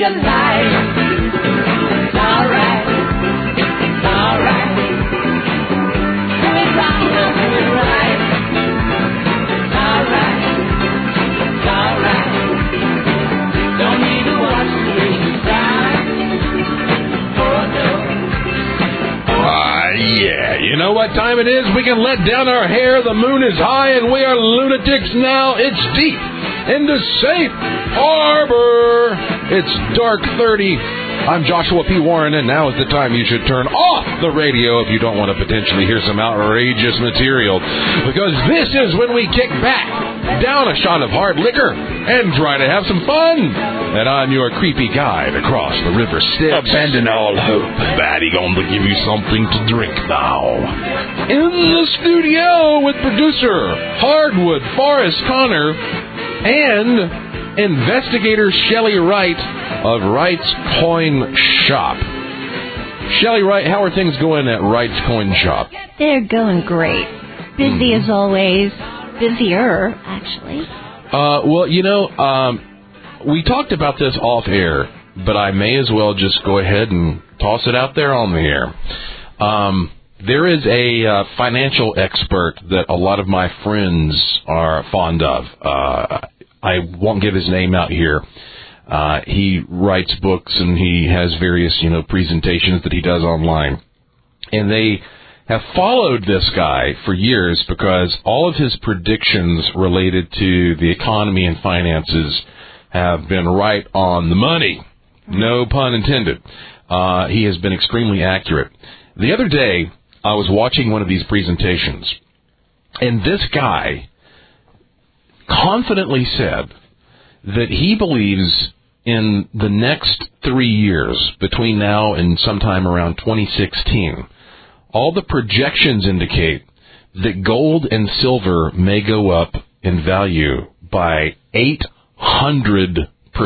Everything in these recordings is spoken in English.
your life. It's alright. It's alright. Do it wrong, don't do it right. It's alright. It's alright. Don't need to watch the way you cry. Oh no. Yeah, you know what time it is? We can let down our hair. The moon is high and we are lunatics now. It's deep into safe harbor. It's dark 30. I'm Joshua P. Warren, and now is the time you should turn off the radio if you don't want to potentially hear some outrageous material. Because this is when we kick back, down a shot of hard liquor, and try to have some fun. And I'm your creepy guide across the river Styx. Abandon all hope. Batty gonna give you something to drink now. In the studio with producer Hardwood Forrest Connor and investigator Shelley Wright of Wright's Coin Shop. Shelley Wright, how are things going at Wright's Coin Shop? They're going great. Busy as always. Busier, actually. Well, you know, we talked about this off air, but I may as well just go ahead and toss it out there on the air. There is a financial expert that a lot of my friends are fond of. I won't give his name out here. He writes books and he has various, presentations that he does online. And they have followed this guy for years because all of his predictions related to the economy and finances have been right on the money. No pun intended. He has been extremely accurate. The other day, I was watching one of these presentations, and this guy confidently said that he believes in the next 3 years, between now and sometime around 2016, all the projections indicate that gold and silver may go up in value by 800%.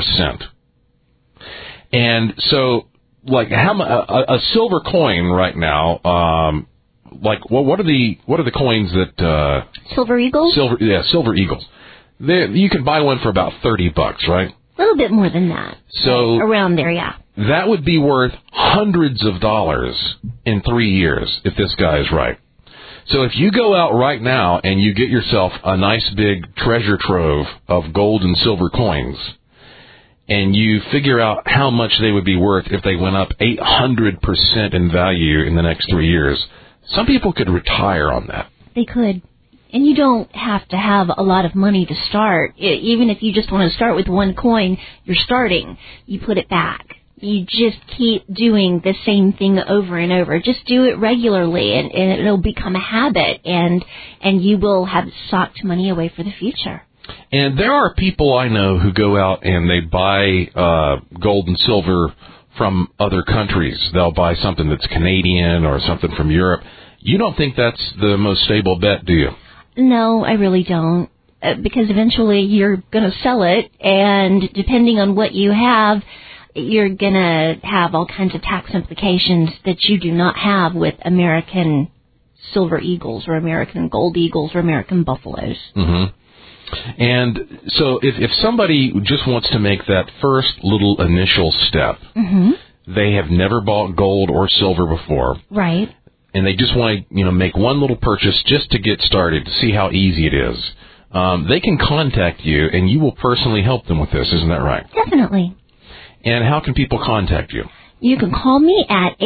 And so, like, a silver coin right now, what are the coins that Silver Eagles? Silver Eagles. You can buy one for about $30, right? A little bit more than that. So around there, yeah. That would be worth hundreds of dollars in 3 years if this guy is right. So if you go out right now and you get yourself a nice big treasure trove of gold and silver coins, and you figure out how much they would be worth if they went up 800% in value in the next 3 years, some people could retire on that. They could. And you don't have to have a lot of money to start. Even if you just want to start with one coin, you're starting. You put it back. You just keep doing the same thing over and over. Just do it regularly, and it'll become a habit, and you will have socked money away for the future. And there are people I know who go out and they buy gold and silver from other countries. They'll buy something that's Canadian or something from Europe. You don't think that's the most stable bet, do you? No, I really don't, because eventually you're going to sell it, and depending on what you have, you're going to have all kinds of tax implications that you do not have with American Silver Eagles or American Gold Eagles or American Buffaloes. Mm-hmm. And so if somebody just wants to make that first little initial step, mm-hmm. they have never bought gold or silver before. Right. And they just want to, make one little purchase just to get started, to see how easy it is. They can contact you, and you will personally help them with this. Isn't that right? Definitely. And how can people contact you? You can call me at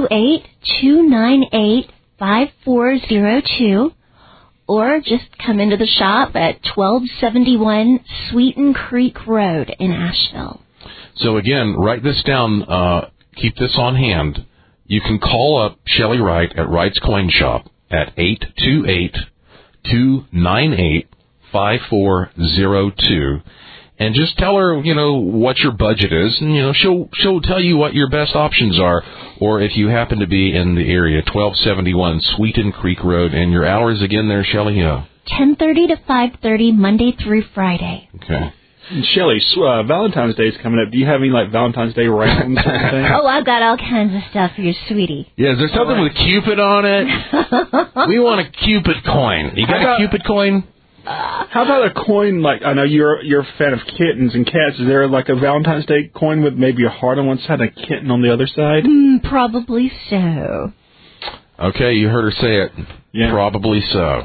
828-298-5402, or just come into the shop at 1271 Sweeten Creek Road in Asheville. So again, write this down. Keep this on hand. You can call up Shelley Wright at Wright's Coin Shop at 828-298-5402. And just tell her, what your budget is, and, she'll tell you what your best options are. Or if you happen to be in the area, 1271 Sweeten Creek Road. And your hours again there, Shelley? 10:30 to 5:30, Monday through Friday. Okay. Shelley, Valentine's Day is coming up. Do you have any, Valentine's Day rounds or anything? Oh, I've got all kinds of stuff for your sweetie. Yeah, is there something with Cupid on it? We want a Cupid coin. You got a Cupid coin? How about a coin? Like, I know you're a fan of kittens and cats. Is there like a Valentine's Day coin with maybe a heart on one side and a kitten on the other side? Probably so. Okay, you heard her say it. Yeah. Probably so.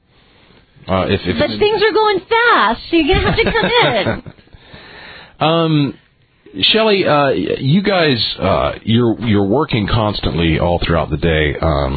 If But things are going fast, so you're gonna have to come in. Shelley, you guys, you're working constantly all throughout the day,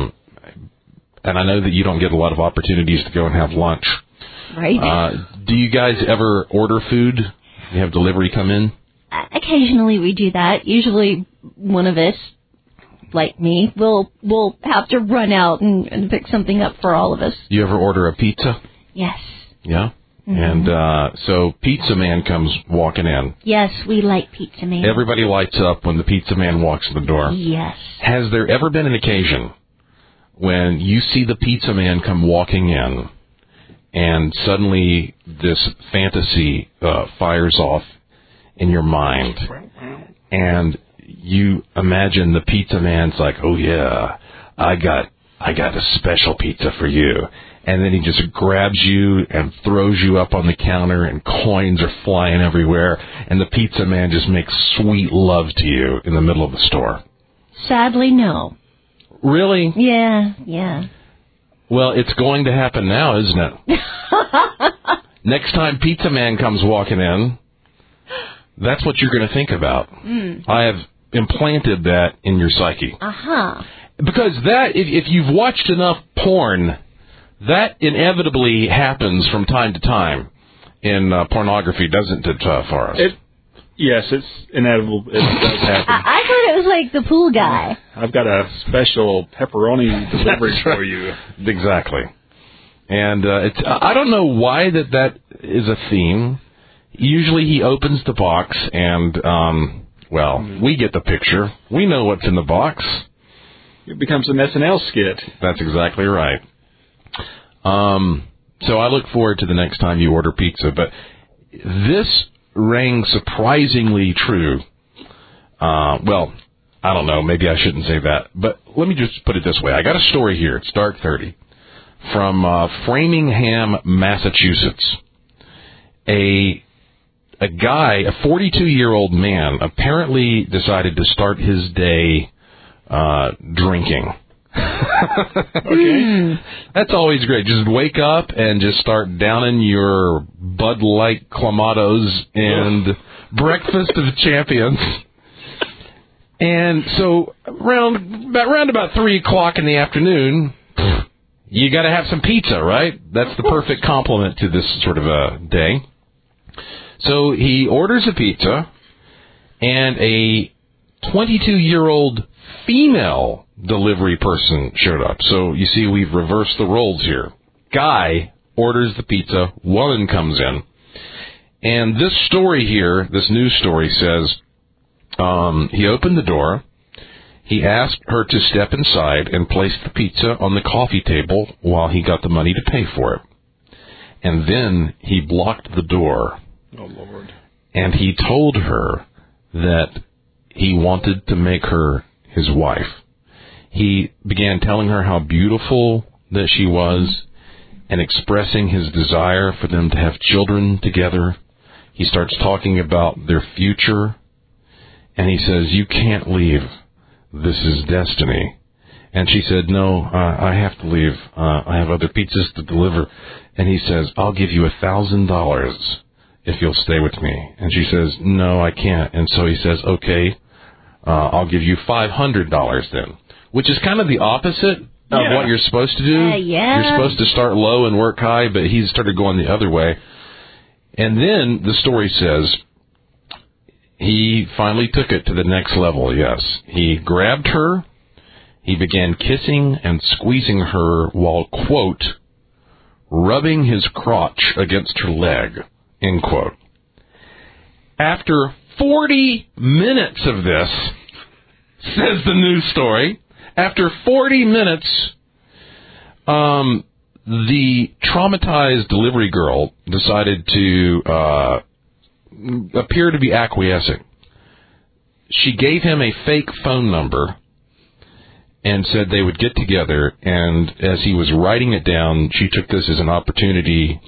and I know that you don't get a lot of opportunities to go and have lunch. Right. Do you guys ever order food? You have delivery come in? Occasionally we do that. Usually one of us, like me, will have to run out and pick something up for all of us. You ever order a pizza? Yes. Yeah? And so Pizza Man comes walking in. Yes, we like Pizza Man. Everybody lights up when the Pizza Man walks in the door. Yes. Has there ever been an occasion when you see the Pizza Man come walking in and suddenly this fantasy fires off in your mind and you imagine the Pizza Man's like, oh yeah, I got a special pizza for you. And then he just grabs you and throws you up on the counter and coins are flying everywhere. And the Pizza Man just makes sweet love to you in the middle of the store. Sadly, no. Really? Yeah. Well, it's going to happen now, isn't it? Next time Pizza Man comes walking in, that's what you're going to think about. I have implanted that in your psyche. Uh-huh. Because that, if you've watched enough porn, that inevitably happens from time to time in pornography, doesn't it, Forrest? Yes, it's inevitable. It does happen. I thought it was like the pool guy. I've got a special pepperoni delivery for you. Exactly. And I don't know why that is a theme. Usually he opens the box and, we get the picture. We know what's in the box. It becomes an SNL skit. That's exactly right. So I look forward to the next time you order pizza. But this rang surprisingly true. I don't know. Maybe I shouldn't say that. But let me just put it this way. I got a story here. It's Dark 30 from Framingham, Massachusetts. A guy, a 42-year-old man, apparently decided to start his day drinking. Okay. That's always great. Just wake up and just start downing your Bud Light Clamatos and Breakfast of Champions. And so around about 3 o'clock in the afternoon, you got to have some pizza, right? That's the perfect complement to this sort of a day. So he orders a pizza, and a 22-year-old female delivery person showed up. So you see, we've reversed the roles here. Guy orders the pizza, woman comes in. And this story here, this news story says, he opened the door, he asked her to step inside and place the pizza on the coffee table while he got the money to pay for it. And then he blocked the door. Oh, Lord. And he told her that he wanted to make her his wife. He began telling her how beautiful that she was and expressing his desire for them to have children together. He starts talking about their future, and he says, you can't leave. This is destiny. And she said, no, I have to leave. I have other pizzas to deliver. And he says, I'll give you $1,000 if you'll stay with me. And she says, no, I can't. And so he says, okay, I'll give you $500 then, which is kind of the opposite of what you're supposed to do. Yeah. You're supposed to start low and work high, but he started going the other way. And then the story says he finally took it to the next level, yes. He grabbed her, he began kissing and squeezing her while, quote, rubbing his crotch against her leg, end quote. After 40 minutes of this, says the news story, after 40 minutes, the traumatized delivery girl decided to appear to be acquiescing. She gave him a fake phone number and said they would get together, and as he was writing it down, she took this as an opportunity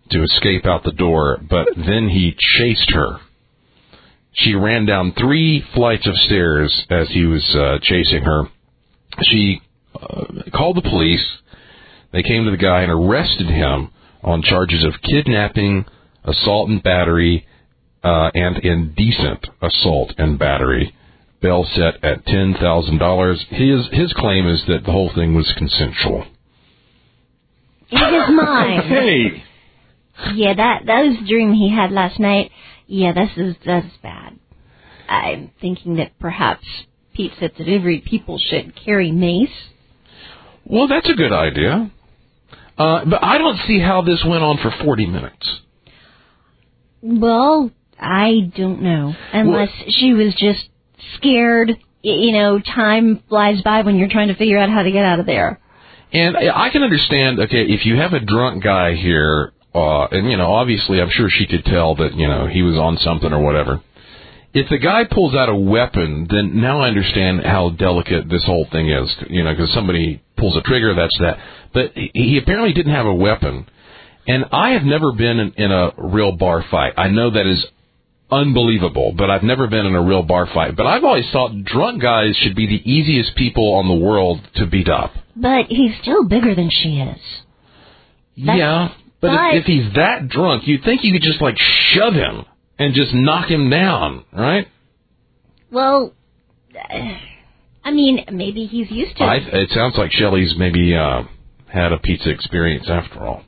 to escape out the door, but then he chased her. She ran down 3 flights of stairs as he was chasing her. She called the police. They came to the guy and arrested him on charges of kidnapping, assault and battery, and indecent assault and battery. Bail set at $10,000. His claim is that the whole thing was consensual. It is mine. Hey. Yeah, that was the dream he had last night. Yeah, that's bad. I'm thinking that perhaps pizza delivery people should carry mace. Well, that's a good idea. But I don't see how this went on for 40 minutes. Well, I don't know. Unless she was just scared. You know, time flies by when you're trying to figure out how to get out of there. And I can understand, okay, if you have a drunk guy here, and, you know, obviously I'm sure she could tell that, you know, he was on something or whatever. If the guy pulls out a weapon, then now I understand how delicate this whole thing is, you know, because somebody pulls a trigger, that's that. But he apparently didn't have a weapon. And I have never been in a real bar fight. I know that is unbelievable, but I've never been in a real bar fight. But I've always thought drunk guys should be the easiest people on the world to beat up. But he's still bigger than she is. Yeah, but if he's that drunk, you'd think you could just, like, shove him and just knock him down, right? Well, I mean, maybe he's used to it. It sounds like Shelley's maybe had a pizza experience after all.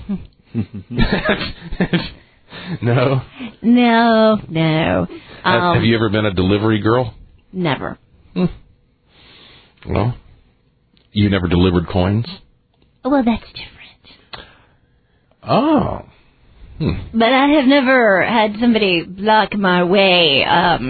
No? No. Have you ever been a delivery girl? Never. Well, you never delivered coins? Well, that's different. Oh. But I have never had somebody block my way.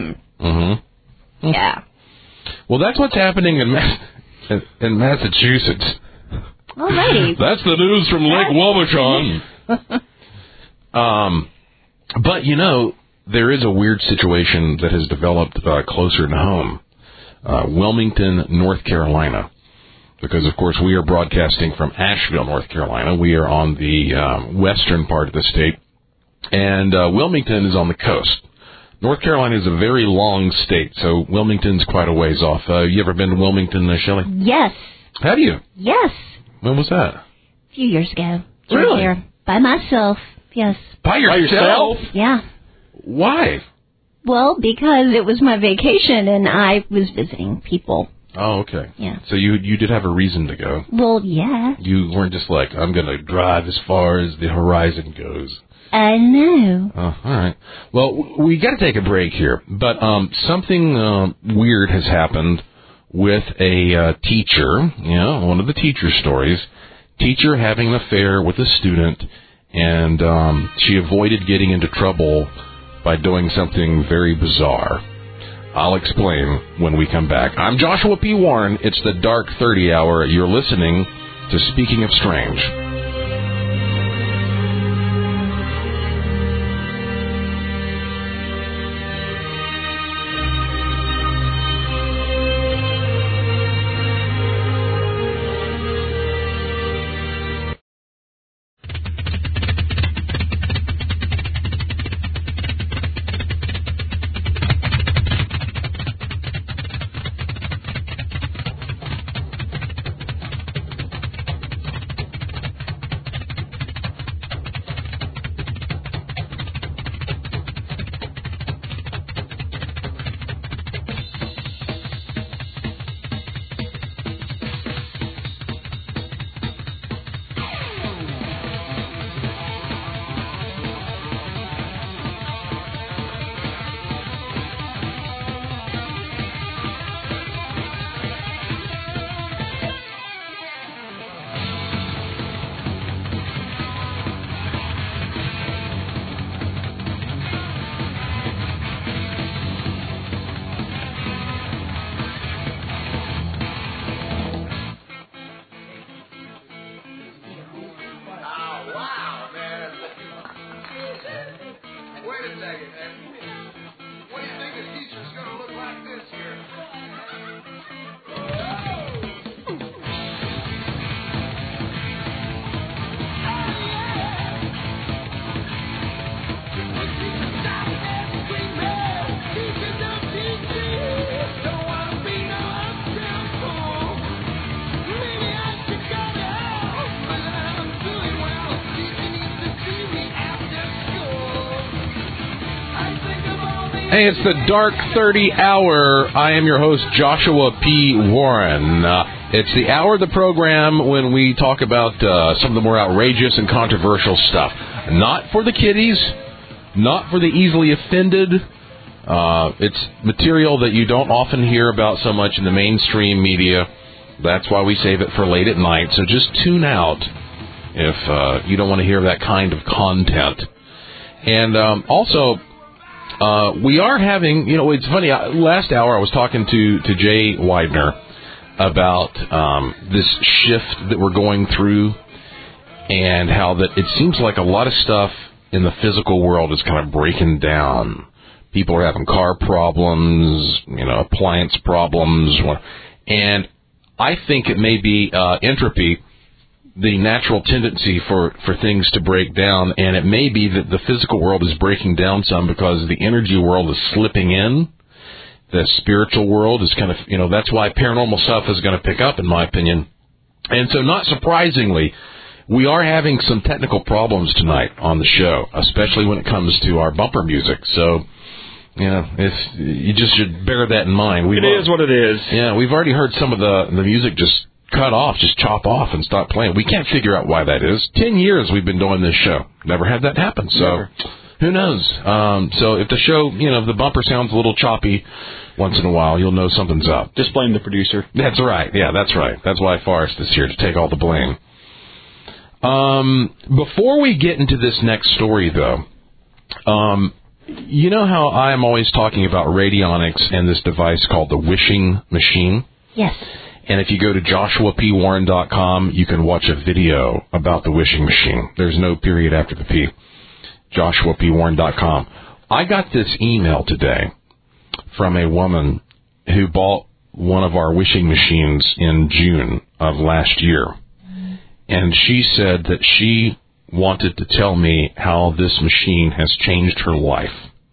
Yeah. Well, that's what's happening in Massachusetts. Alrighty. That's the news from Lake Wabashan. But, you know, there is a weird situation that has developed closer to home. Wilmington, North Carolina. Because, of course, we are broadcasting from Asheville, North Carolina. We are on the western part of the state. And Wilmington is on the coast. North Carolina is a very long state, so Wilmington's quite a ways off. You ever been to Wilmington, Shelley? Yes. Have you? Yes. When was that? A few years ago. Really? There. By myself. Yes. By yourself? Yeah. Why? Well, because it was my vacation and I was visiting people. Oh, okay. Yeah. So you did have a reason to go. Well, yeah. You weren't just like, I'm going to drive as far as the horizon goes. I know. Oh, all right. Well, we got to take a break here, but something weird has happened with a teacher. You know, one of the teacher stories. Teacher having an affair with a student, and she avoided getting into trouble by doing something very bizarre. I'll explain when we come back. I'm Joshua P. Warren. It's the Dark 30 Hour. You're listening to Speaking of Strange. Hey, it's the Dark 30 Hour. I am your host, Joshua P. Warren. It's the hour of the program when we talk about some of the more outrageous and controversial stuff. Not for the kiddies, not for the easily offended. It's material that you don't often hear about so much in the mainstream media. That's why we save it for late at night. So just tune out if you don't want to hear that kind of content. And also... we are having, it's funny, last hour I was talking to Jay Widener about this shift that we're going through and how that it seems like a lot of stuff in the physical world is kind of breaking down. People are having car problems, appliance problems, and I think it may be entropy, the natural tendency for things to break down, and it may be that the physical world is breaking down some because the energy world is slipping in. The spiritual world is kind of, that's why paranormal stuff is going to pick up, in my opinion. And so, not surprisingly, we are having some technical problems tonight on the show, especially when it comes to our bumper music. So, if you just should bear that in mind. It is what it is. Yeah, we've already heard some of the music just cut off, just chop off and stop playing. We can't figure out why that is. 10 years we've been doing this show. Never had that happen. So Never. Who knows? So if the show, if the bumper sounds a little choppy once in a while, you'll know something's up. Just blame the producer. That's right. Yeah, that's right. That's why Forrest is here, to take all the blame. Before we get into this next story, though, you know how I am always talking about radionics and this device called the wishing machine? Yes. And if you go to joshuapwarren.com, you can watch a video about the wishing machine. There's no period after the P. joshuapwarren.com. I got this email today from a woman who bought one of our wishing machines in June of last year. And she said that she wanted to tell me how this machine has changed her life.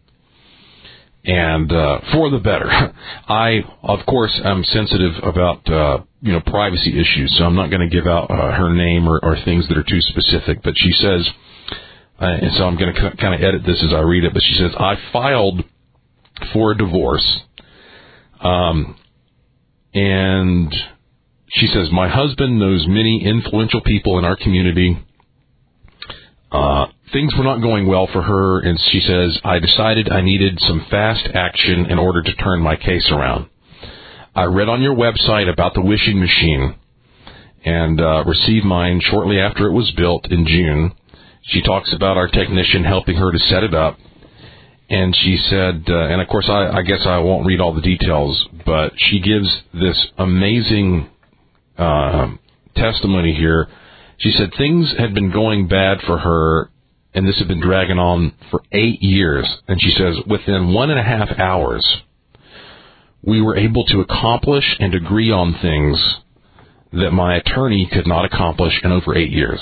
And for the better. I, of course, am sensitive about privacy issues, so I'm not going to give out her name or things that are too specific. But she says, and so I'm going to kind of edit this as I read it. But she says, I filed for a divorce, and she says, my husband knows many influential people in our community. Things were not going well for her, and she says, I decided I needed some fast action in order to turn my case around. I read on your website about the wishing machine and received mine shortly after it was built in June. She talks about our technician helping her to set it up, and she said, and of course I guess I won't read all the details, but she gives this amazing testimony here. She said things had been going bad for her, and this had been dragging on for 8 years. And she says within 1.5 hours, we were able to accomplish and agree on things that my attorney could not accomplish in over 8 years.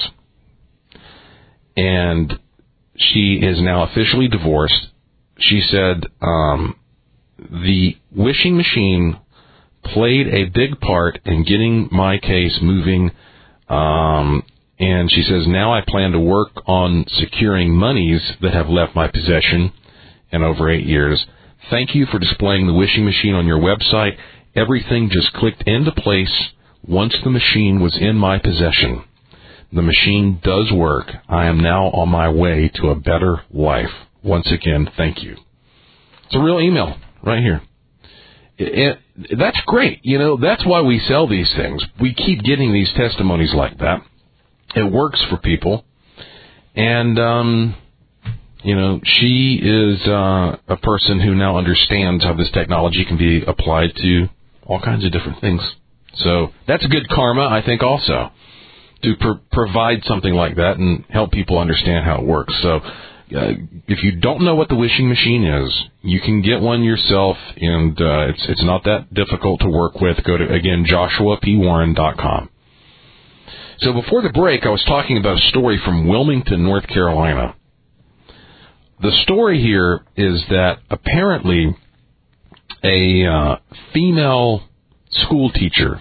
And she is now officially divorced. She said the wishing machine played a big part in getting my case moving. And she says, now I plan to work on securing monies that have left my possession in over 8 years. Thank you for displaying the wishing machine on your website. Everything just clicked into place once the machine was in my possession. The machine does work. I am now on my way to a better life. Once again, thank you. It's a real email right here. That's great. That's why we sell these things. We keep getting these testimonies like that. It works for people. And, she is a person who now understands how this technology can be applied to all kinds of different things. So that's good karma, I think, also, to provide something like that and help people understand how it works. So if you don't know what the wishing machine is, you can get one yourself, and it's not that difficult to work with. Go to, again, joshuapwarren.com. So before the break, I was talking about a story from Wilmington, North Carolina. The story here is that apparently a female school teacher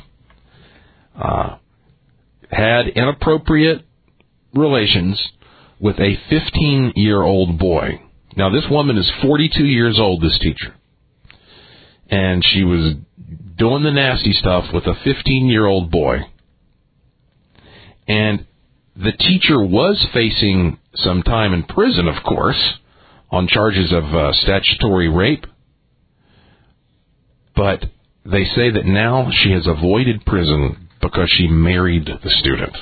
had inappropriate relations with a 15-year-old boy. Now, this woman is 42 years old, this teacher. And she was doing the nasty stuff with a 15-year-old boy. And the teacher was facing some time in prison, of course, on charges of statutory rape. But they say that now she has avoided prison because she married the student.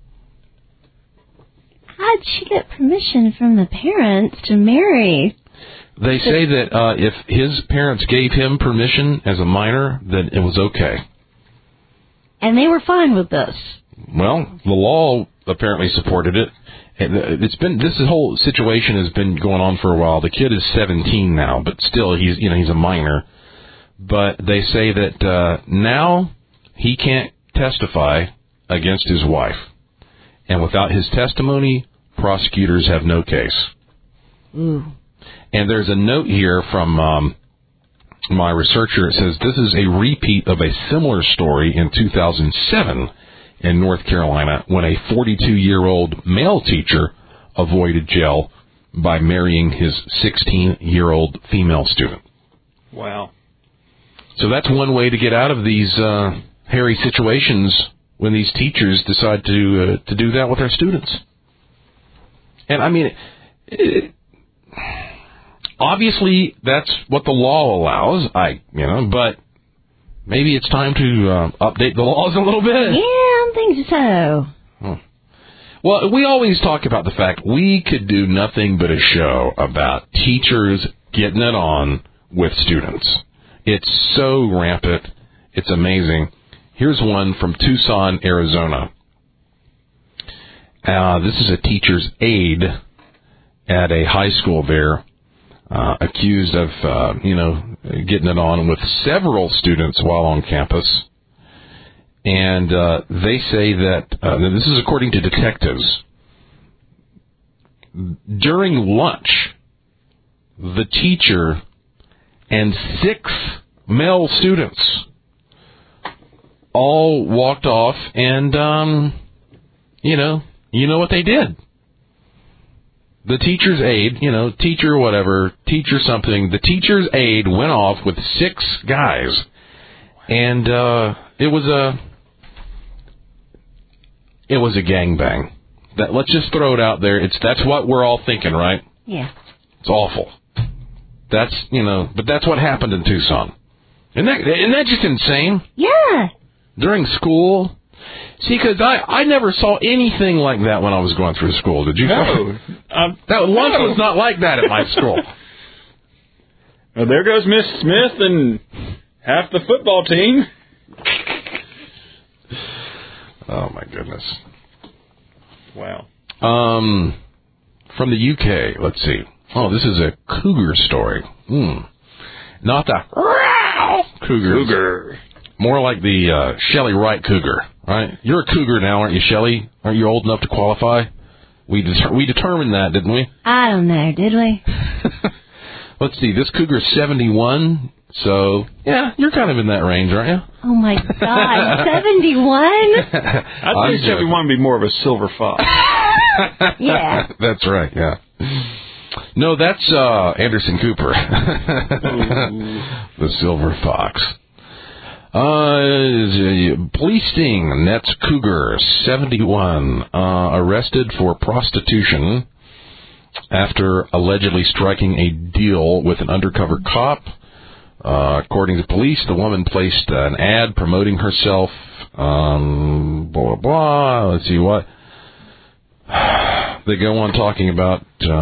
How'd she get permission from the parents to marry? They say that if his parents gave him permission as a minor, then it was okay. And they were fine with this. Well, the law apparently supported it. This whole situation has been going on for a while. The kid is 17 now, but still he's a minor. But they say that now he can't testify against his wife. And without his testimony, prosecutors have no case. Ooh. And there's a note here from my researcher. It says this is a repeat of a similar story in 2007 in North Carolina when a 42-year-old male teacher avoided jail by marrying his 16-year-old female student. Wow. So that's one way to get out of these hairy situations when these teachers decide to do that with their students. And I mean, obviously that's what the law allows. But maybe it's time to update the laws a little bit. Yeah, I think so. Well, we always talk about the fact we could do nothing but a show about teachers getting it on with students. It's so rampant. It's amazing. Here's one from Tucson, Arizona. This is a teacher's aide at a high school there, accused of, getting it on with several students while on campus. And they say that, this is according to detectives, during lunch, the teacher and 6 male students all walked off and, you know what they did. The teacher's aide, teacher whatever, teacher something, the teacher's aide went off with 6 guys. And it was a gangbang. Let's just throw it out there. That's what we're all thinking, right? Yeah. It's awful. But that's what happened in Tucson. Isn't that just insane? Yeah. During school? See, because I never saw anything like that when I was going through school. Did you? No. That lunch was not like that at my school. Well, there goes Miss Smith and half the football team. Oh, my goodness. Wow. From the UK, let's see. Oh, this is a cougar story. Not the cougars. Cougar. More like the Shelley Wright cougar, right? You're a cougar now, aren't you, Shelley? Aren't you old enough to qualify? We determined that, didn't we? I don't know, did we? Let's see. This cougar's 71, so yeah, you're kind of in that range, aren't you? Oh my God, 71? I think 71 would be more of a silver fox. Yeah. That's right. Yeah. No, that's Anderson Cooper, the silver fox. Police sting nets cougar 71 arrested for prostitution after allegedly striking a deal with an undercover cop. According to police, the woman placed an ad promoting herself. Blah blah blah. Let's see what they go on talking about.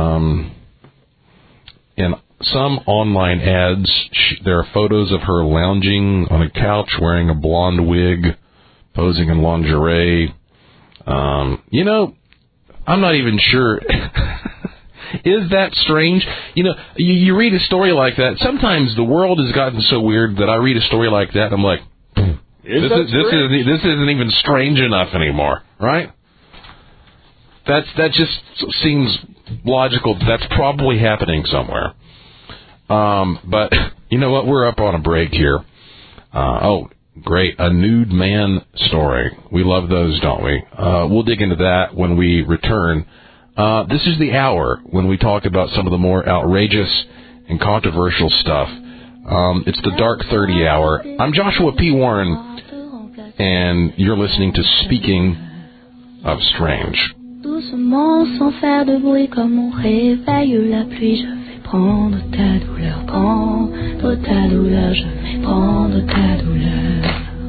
In some online ads, there are photos of her lounging on a couch wearing a blonde wig, posing in lingerie. I'm not even sure. Is that strange? You read a story like that. Sometimes the world has gotten so weird that I read a story like that and I'm like, this isn't even strange enough anymore, right? That just seems logical. That's probably happening somewhere. But you know what? We're up on a break here. Oh, great. A nude man story. We love those, don't we? We'll dig into that when we return. This is the hour when we talk about some of the more outrageous and controversial stuff. It's the Dark 30 Hour. I'm Joshua P. Warren, and you're listening to Speaking of Strange. Doucement, sans faire de bruit, comme on réveille la pluie, je vais prendre ta douleur, prendre ta douleur, je vais prendre ta douleur.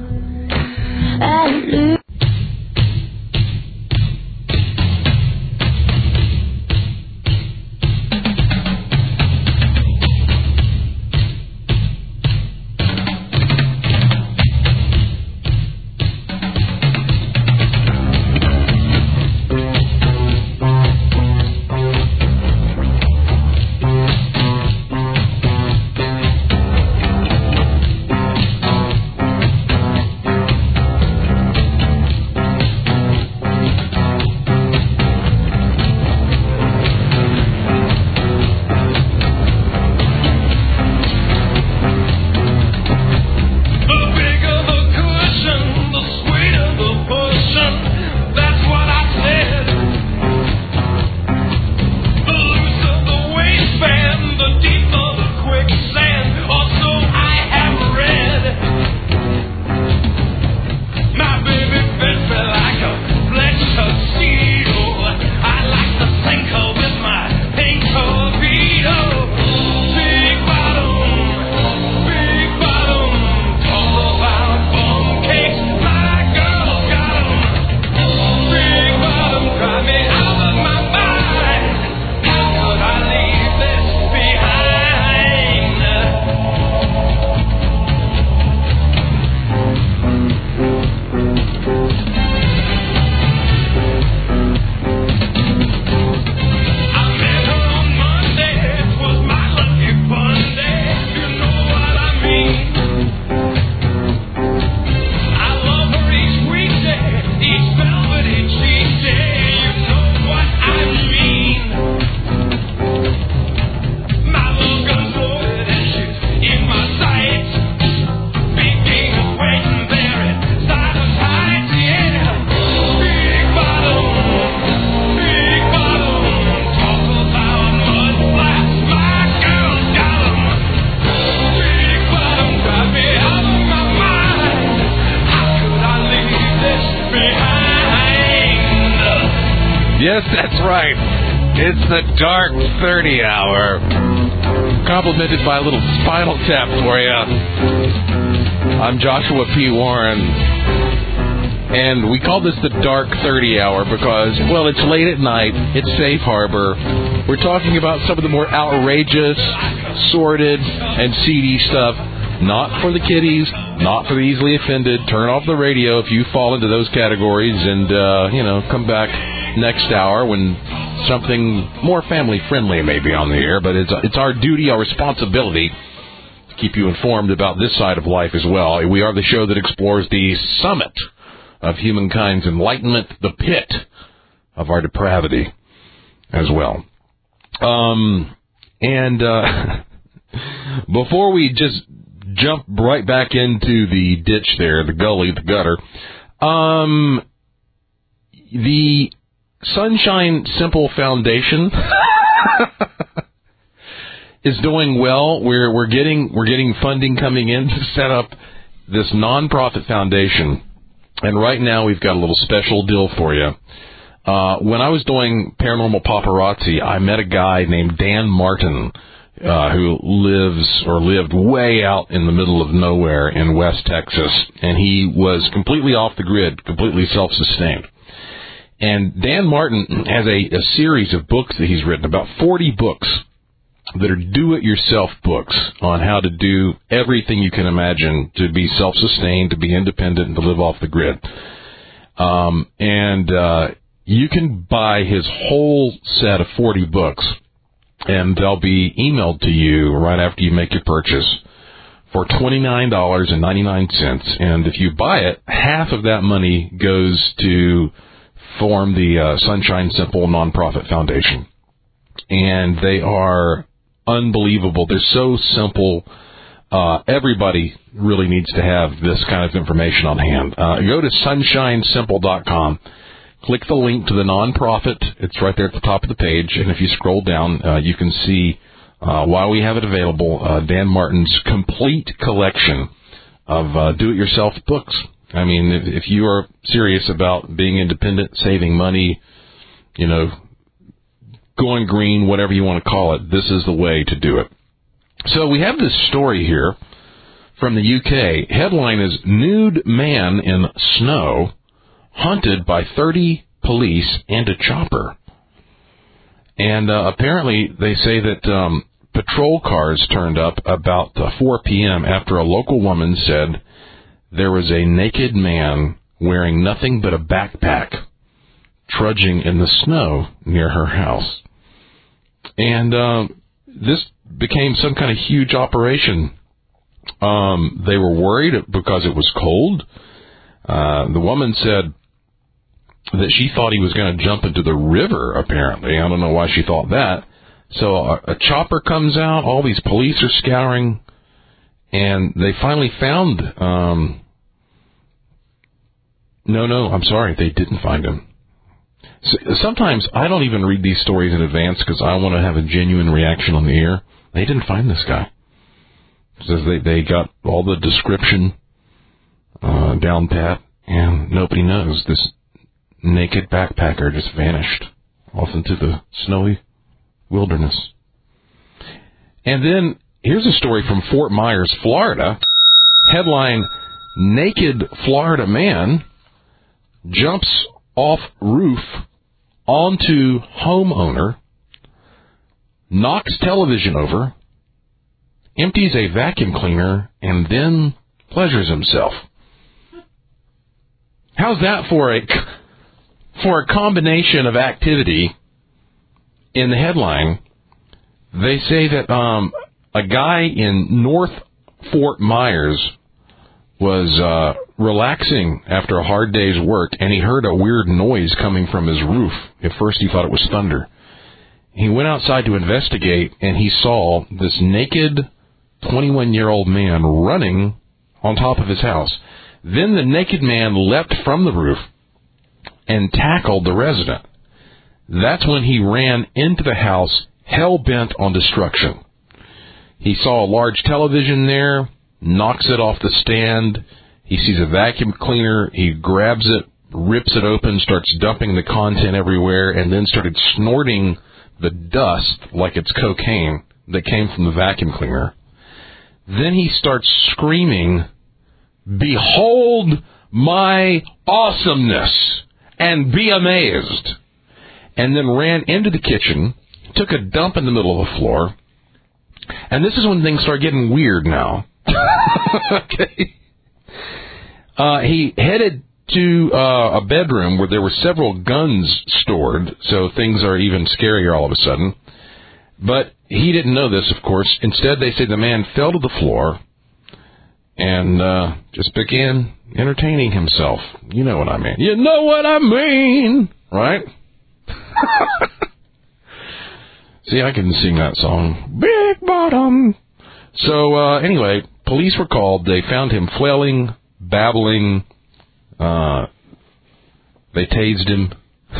Allume. Yes, that's right. It's the Dark 30 Hour. Complimented by a little Spinal Tap for you. I'm Joshua P. Warren. And we call this the Dark 30 Hour because, well, it's late at night. It's safe harbor. We're talking about some of the more outrageous, sordid, and seedy stuff. Not for the kiddies, not for the easily offended. Turn off the radio if you fall into those categories and, come back next hour when something more family-friendly may be on the air. But it's our duty, our responsibility to keep you informed about this side of life as well. We are the show that explores the summit of humankind's enlightenment, the pit of our depravity as well. Before we just jump right back into the ditch there, the gully, the gutter, the Sunshine Simple Foundation is doing well. We're getting funding coming in to set up this nonprofit foundation. And right now we've got a little special deal for you. When I was doing Paranormal Paparazzi, I met a guy named Dan Martin, who lived way out in the middle of nowhere in West Texas. And he was completely off the grid, completely self-sustained. And Dan Martin has a series of books that he's written, about 40 books that are do-it-yourself books on how to do everything you can imagine to be self-sustained, to be independent, and to live off the grid. You can buy his whole set of 40 books, and they'll be emailed to you right after you make your purchase for $29.99. And if you buy it, half of that money goes to form the Sunshine Simple Nonprofit Foundation. And they are unbelievable. They're so simple. Everybody really needs to have this kind of information on hand. Go to sunshinesimple.com. click the link to the nonprofit. It's right there at the top of the page. And if you scroll down, you can see why we have it available, Dan Martin's complete collection of do-it-yourself books. I mean, if you are serious about being independent, saving money, going green, whatever you want to call it, this is the way to do it. So we have this story here from the UK. Headline is Nude Man in Snow Hunted by 30 Police and a Chopper. And apparently they say that patrol cars turned up about 4 p.m. after a local woman said there was a naked man wearing nothing but a backpack trudging in the snow near her house. And this became some kind of huge operation. They were worried because it was cold. The woman said that she thought he was going to jump into the river, apparently. I don't know why she thought that. So a chopper comes out, all these police are scouring, and they finally found... I'm sorry, they didn't find him. So, sometimes I don't even read these stories in advance because I want to have a genuine reaction on the air. They didn't find this guy. It says they got all the description down pat, and nobody knows. This naked backpacker just vanished off into the snowy wilderness. And then here's a story from Fort Myers, Florida. Headline, Naked Florida Man Jumps Off Roof Onto Homeowner, Knocks Television Over, Empties a vacuum cleaner, and then pleasures himself. How's that for a combination of activity in the headline? They say that a guy in North Fort Myers was relaxing after a hard day's work, and he heard a weird noise coming from his roof. At first he thought it was thunder. He went outside to investigate, and he saw this naked 21-year-old man running on top of his house. Then the naked man leapt from the roof and tackled the resident. That's when he ran into the house, hell-bent on destruction. He saw a large television there, knocks it off the stand. He sees a vacuum cleaner. He grabs it, rips it open, starts dumping the content everywhere, and then started snorting the dust like it's cocaine that came from the vacuum cleaner. Then he starts screaming, "Behold my awesomeness, and be amazed," and then ran into the kitchen, took a dump in the middle of the floor, and this is when things start getting weird now. Okay. He headed to a bedroom where there were several guns stored, so things are even scarier all of a sudden. But he didn't know this, of course. Instead, they say the man fell to the floor and just began entertaining himself. You know what I mean. You know what I mean, right? See, I can sing that song. Big Bottom. So, anyway, police were called. They found him flailing, babbling. They tased him.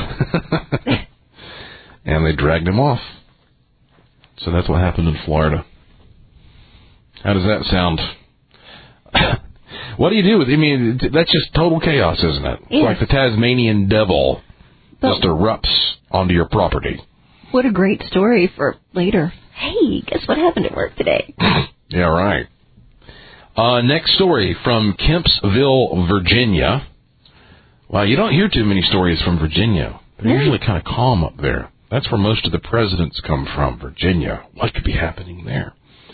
And they dragged him off. So that's what happened in Florida. How does that sound? What do you do with it? I mean, that's just total chaos, isn't it? Yeah. It's like the Tasmanian devil just erupts onto your property. What a great story for later. Hey, guess what happened at work today? Yeah, right. Next story from Kempsville, Virginia. Wow, you don't hear too many stories from Virginia. They're usually kind of calm up there. That's where most of the presidents come from, Virginia. What could be happening there?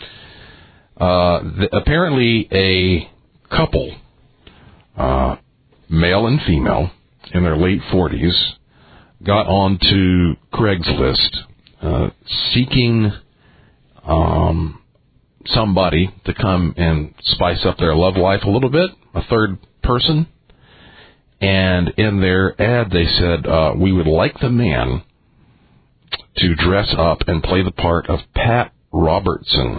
Apparently a couple, male and female, in their late 40s, got onto Craigslist seeking somebody to come and spice up their love life a little bit, a third person. And in their ad, they said, we would like the man to dress up and play the part of Pat Robertson.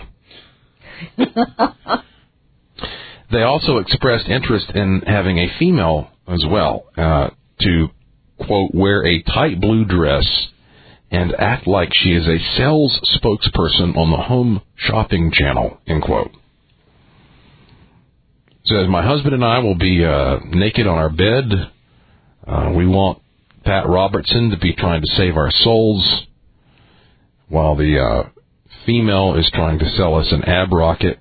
They also expressed interest in having a female as well to quote, wear a tight blue dress and act like she is a sales spokesperson on the Home Shopping Channel, end quote. Says, my husband and I will be naked on our bed. We want Pat Robertson to be trying to save our souls, while the female is trying to sell us an ab rocket.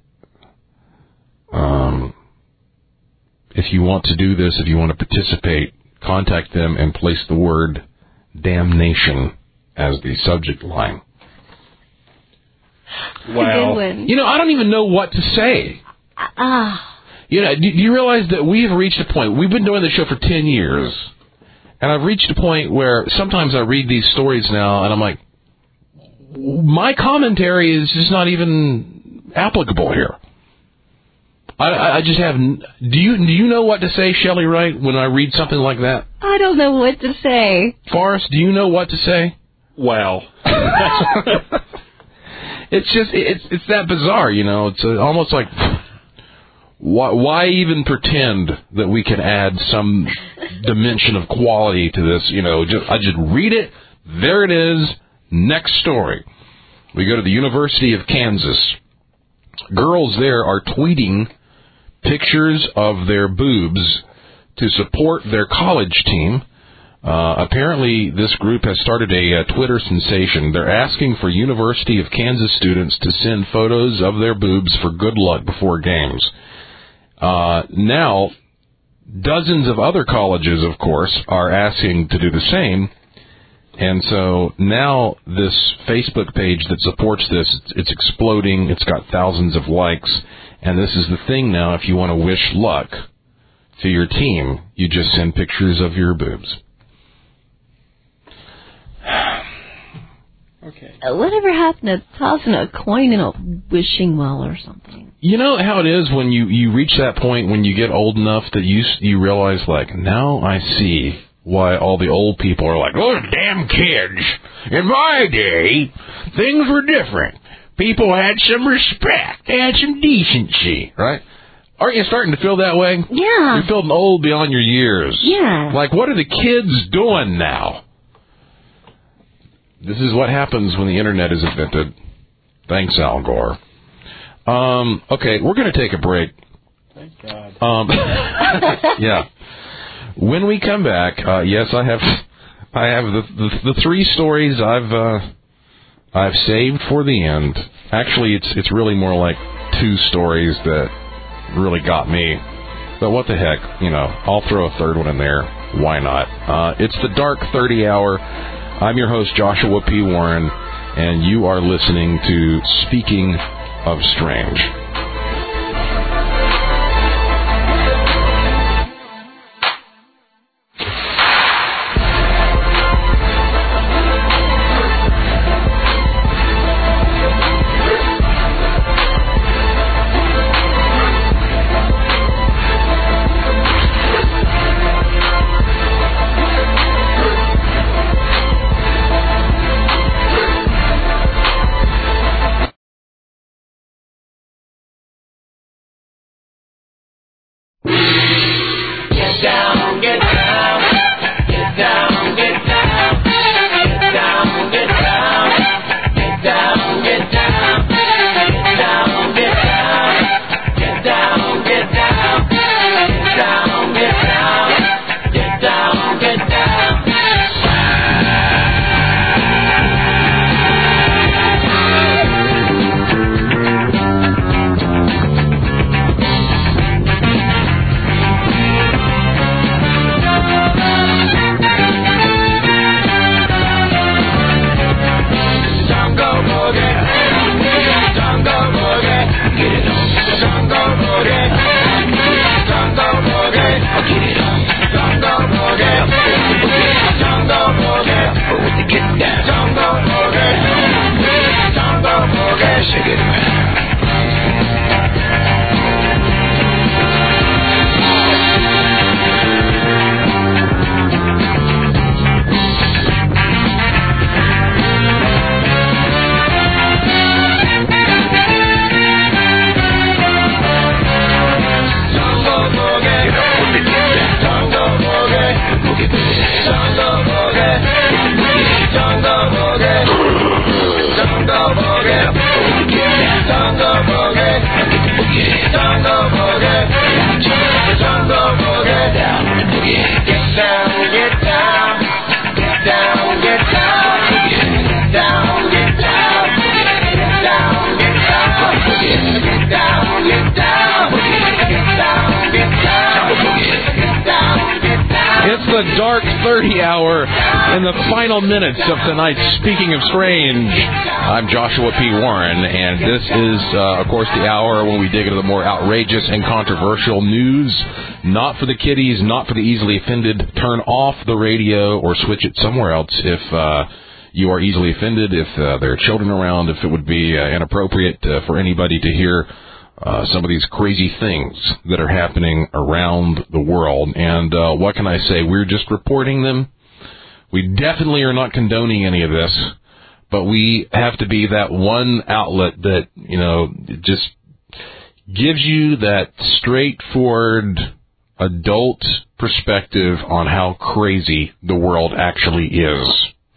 If you want to do this, if you want to participate, contact them and place the word damnation as the subject line. Wow. You know, I don't even know what to say. You know, do you realize that we have reached a point, we've been doing this show for 10 years, and I've reached a point where sometimes I read these stories now, and I'm like, my commentary is just not even applicable here. I just have. Do you know what to say, Shelley Wright, when I read something like that? I don't know what to say. Forrest, do you know what to say? Wow. It's just it's that bizarre, you know. It's almost like why even pretend that we can add some dimension of quality to this? You know, I just read it. There it is. Next story. We go to the University of Kansas. Girls there are tweeting pictures of their boobs to support their college team. Apparently, this group has started a Twitter sensation. They're asking for University of Kansas students to send photos of their boobs for good luck before games. Now, dozens of other colleges, of course, are asking to do the same. And so now this Facebook page that supports this, it's exploding. It's got thousands of likes. And this is the thing now. If you want to wish luck to your team, you just send pictures of your boobs. Okay. Whatever happened to tossing a coin in a wishing well or something? You know how it is when you reach that point when you get old enough that you realize, like, now I see why all the old people are like, those damn kids. In my day, things were different. People had some respect. They had some decency, right? Aren't you starting to feel that way? Yeah. You're feeling old beyond your years. Yeah. Like, what are the kids doing now? This is what happens when the internet is invented. Thanks, Al Gore. Okay, we're going to take a break. Thank God. Yeah. When we come back, yes, I have the three stories I've saved for the end. Actually, it's really more like two stories that really got me. But what the heck, you know, I'll throw a third one in there. Why not? It's the Dark 30 Hour. I'm your host, Joshua P. Warren, and you are listening to Speaking of Strange. Jungle Jungle boogie. Jungle boogie. Down and boogie. Get down, get down. Get down, get down. Get down, get down. Get down, get down. Get down, get down. Get down, get down. Get down, get down. It's the Dark 30 Hour in the final minutes of tonight's Speaking of Strange. I'm Joshua P. Warren, and this is, of course, the hour when we dig into the more outrageous and controversial news. Not for the kiddies, not for the easily offended. Turn off the radio or switch it somewhere else if you are easily offended, if there are children around, if it would be inappropriate for anybody to hear some of these crazy things that are happening around the world. And what can I say? We're just reporting them. We definitely are not condoning any of this, but we have to be that one outlet that, you know, just gives you that straightforward adult perspective on how crazy the world actually is.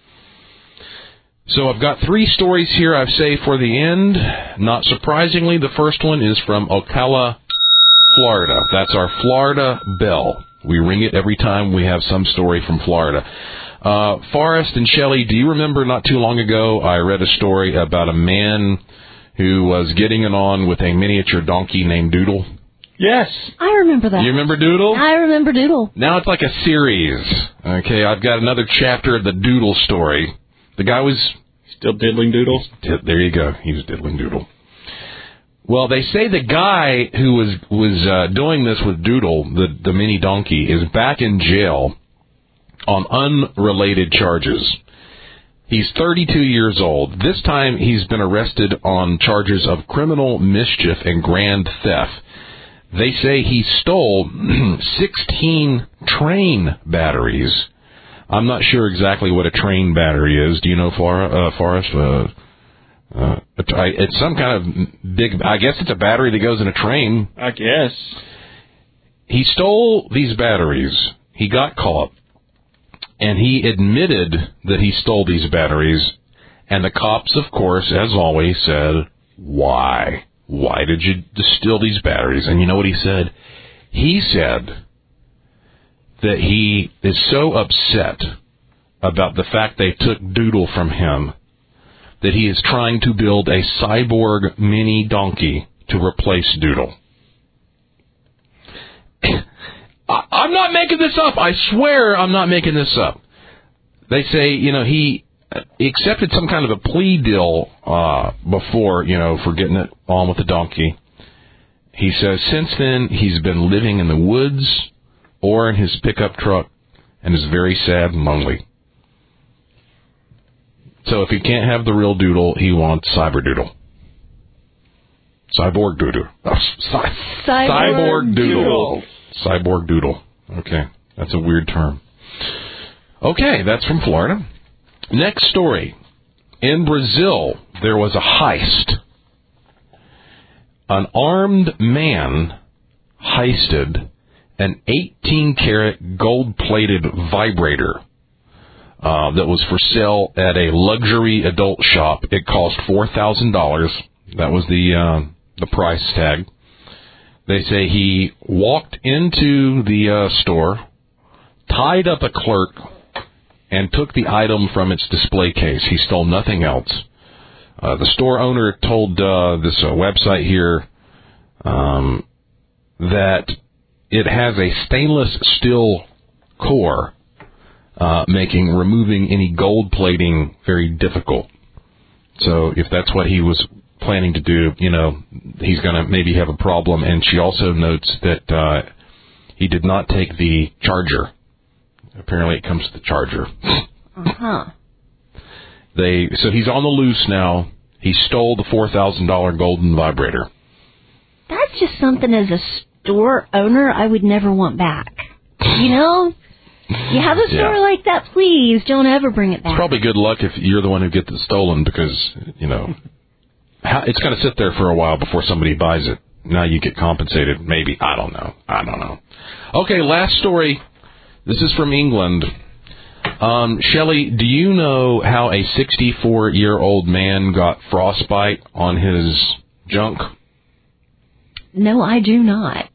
So I've got 3 stories here I've saved for the end. Not surprisingly, the first one is from Ocala, Florida. That's our Florida bell. We ring it every time we have some story from Florida. Forrest and Shelley, do you remember not too long ago I read a story about a man who was getting it on with a miniature donkey named Doodle? Yes. I remember that. You remember Doodle? I remember Doodle. Now it's like a series. Okay, I've got another chapter of the Doodle story. The guy was... Still diddling doodles? There you go. He was diddling Doodle. Well, they say the guy who was doing this with Doodle, the mini donkey, is back in jail on unrelated charges. He's 32 years old. This time he's been arrested on charges of criminal mischief and grand theft. They say he stole 16 train batteries. I'm not sure exactly what a train battery is. Do you know, Forrest? It's some kind of big... I guess it's a battery that goes in a train. I guess. He stole these batteries. He got caught. And he admitted that he stole these batteries. And the cops, of course, as always, said, why? Why did you steal these batteries? And you know what he said? He said that he is so upset about the fact they took Doodle from him that he is trying to build a cyborg mini donkey to replace Doodle. I'm not making this up. I swear I'm not making this up. They say, you know, he accepted some kind of a plea deal before, you know, for getting it on with the donkey. He says since then he's been living in the woods or in his pickup truck and is very sad and lonely. So if he can't have the real Doodle, he wants Cyber Doodle. Cyborg Doodle. Cyborg Doodle. Cyborg Doodle. Okay, that's a weird term. Okay, that's from Florida. Next story. In Brazil, there was a heist. An armed man heisted an 18-karat gold-plated vibrator that was for sale at a luxury adult shop. It cost $4,000. That was the price tag. They say he walked into the store, tied up a clerk, and took the item from its display case. He stole nothing else. The store owner told this website here that it has a stainless steel core, making removing any gold plating very difficult. So if that's what he was planning to do, you know, he's going to maybe have a problem. And she also notes that he did not take the charger. Apparently it comes to the charger. Uh-huh. So he's on the loose now. He stole the $4,000 golden vibrator. That's just something as a store owner I would never want back. You know? You have a store like that, please don't ever bring it back. It's probably good luck if you're the one who gets it stolen because, you know, it's going to sit there for a while before somebody buys it. Now you get compensated. Maybe. I don't know. Okay, last story. This is from England. Shelley, do you know how a 64-year-old man got frostbite on his junk? No, I do not.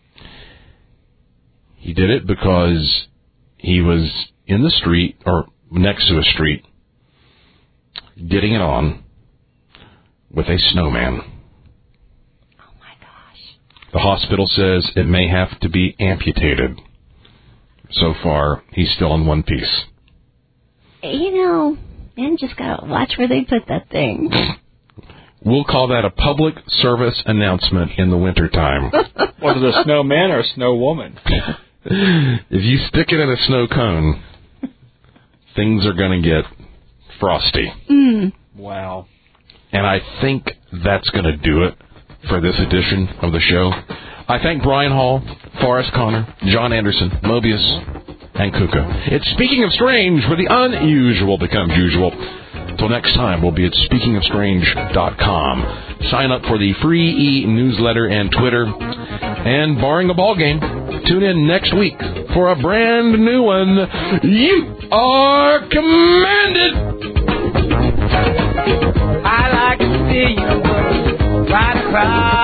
He did it because he was in the street, or next to a street, getting it on with a snowman. Oh, my gosh. The hospital says it may have to be amputated. So far, he's still in one piece. You know, man, just gotta watch where they put that thing. We'll call that a public service announcement in the wintertime. Was it a snowman or a snow woman? If you stick it in a snow cone, things are going to get frosty. Wow. And I think that's going to do it for this edition of the show. I thank Brian Hall, Forrest Connor, John Anderson, Mobius, and Kuka. It's Speaking of Strange, where the unusual becomes usual. Till next time, we'll be at speakingofstrange.com. Sign up for the free e-newsletter and Twitter. And barring a ball game, tune in next week for a brand new one. You are commanded! I like to see you right across